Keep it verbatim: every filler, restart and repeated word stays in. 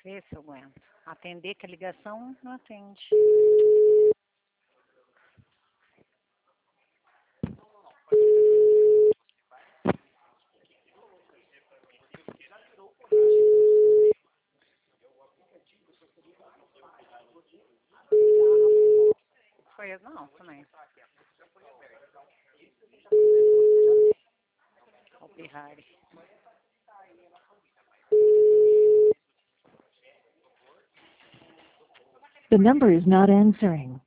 Vê se eu aguento. Atender que a ligação não atende. Foi eu? Não, também. O Bihari. The number is not answering.